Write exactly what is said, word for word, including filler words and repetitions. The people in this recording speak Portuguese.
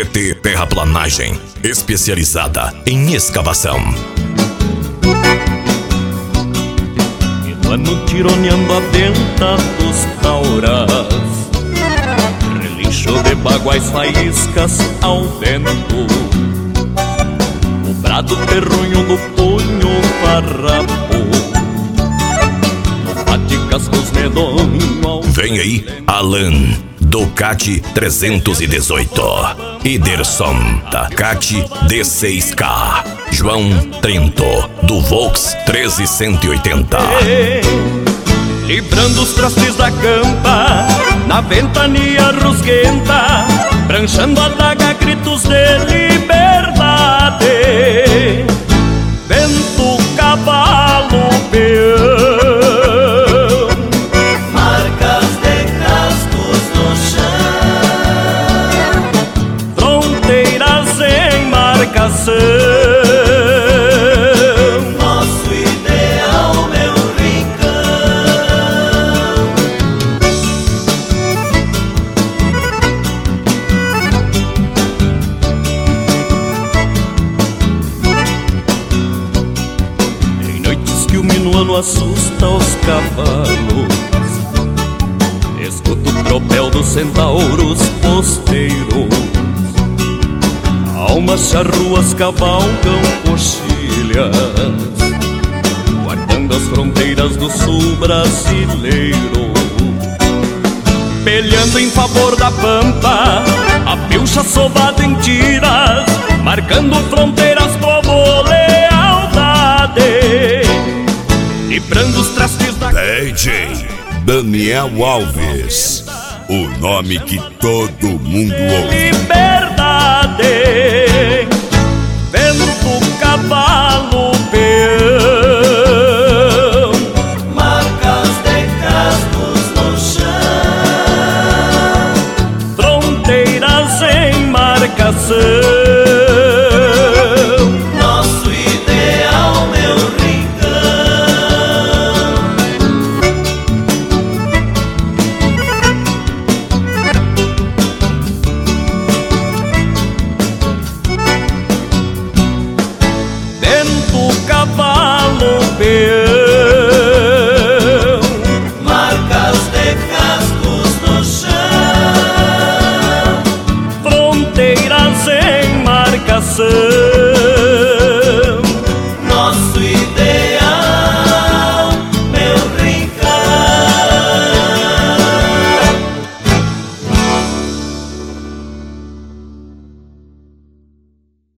T Terraplanagem, especializada em escavação. E no ano tironeando a venta dos tauras, relincho de baguais faíscas ao vento, o brado terrunho do punho farrapo, no bate-cascos medonho ao... Vem aí, Alan, do CAT trezentos e dezoito, Iderson, da CAT D seis K, João Trento, do Volks treze cento e oitenta. Librando os trastes da campa, na ventania rusguenta, pranchando a daga, gritos de liberdade. Vento, cavalo, peão, marcas de cascos no chão, fronteiras em marcação. nosso ideal, meu rincão. Em noites que o minuano assusta os cavalos, escuto o tropel dos centauros posteiros. Almas charruas cavalgam coxilhas, guardando as fronteiras do sul brasileiro. Peleando em favor da pampa, a pilcha sovada em tiras, marcando fronteiras como lealdade. Librando os trastes da... D J Daniel Alves, o nome que todo mundo ouve. Liberdade, vento, cavalo, peão, Marcas de cascos no chão, fronteiras em marcação. nosso ideal, meu rincão. Vento, cavalo, peão, Marcas de cascos no chão, fronteiras em marcação.